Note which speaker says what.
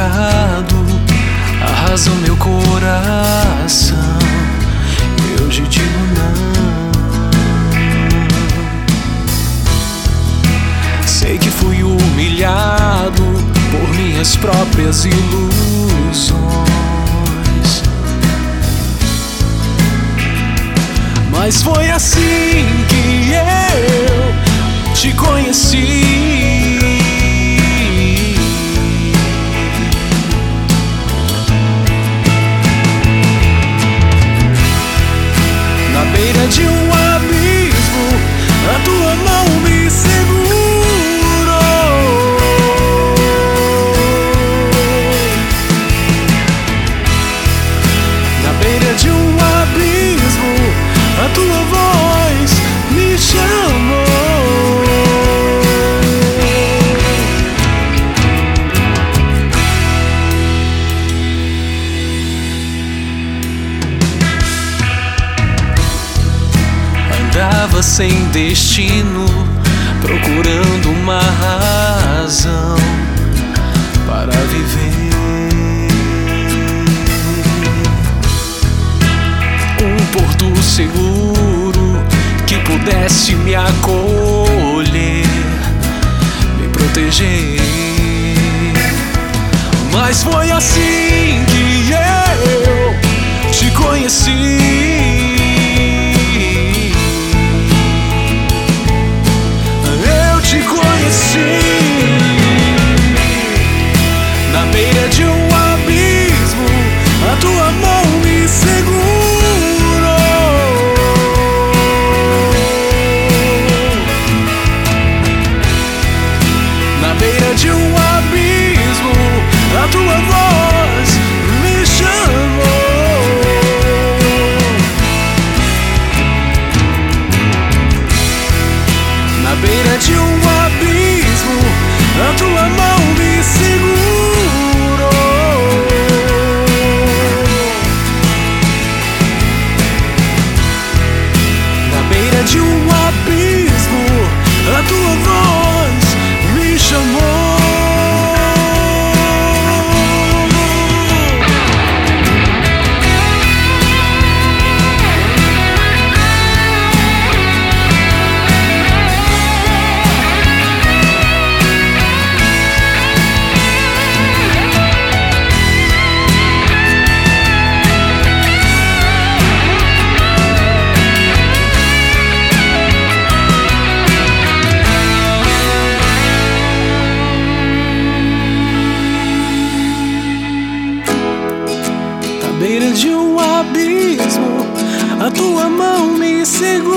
Speaker 1: pecado arrasa o meu coração, e hoje digo não. Sei que fui humilhado por minhas próprias ilusões, mas foi assim que eu te conheci. Na beira de um abismo, a tua mão me segurou. Na beira de um abismo, a tua voz me chamou. Andava sem destino, procurando uma razão para viver. Um porto seguro que pudesse me acolher, me proteger. Mas foi assim que eu te conheci. Na beira de um abismo, a tua mão me segurou. Na beira de um abismo, a tua voz me chamou. Na beira de um abismo, a tua mão me segurou. Na beira de um abismo, a tua voz me chamou. Na beira de um abismo, a tua mão me segura.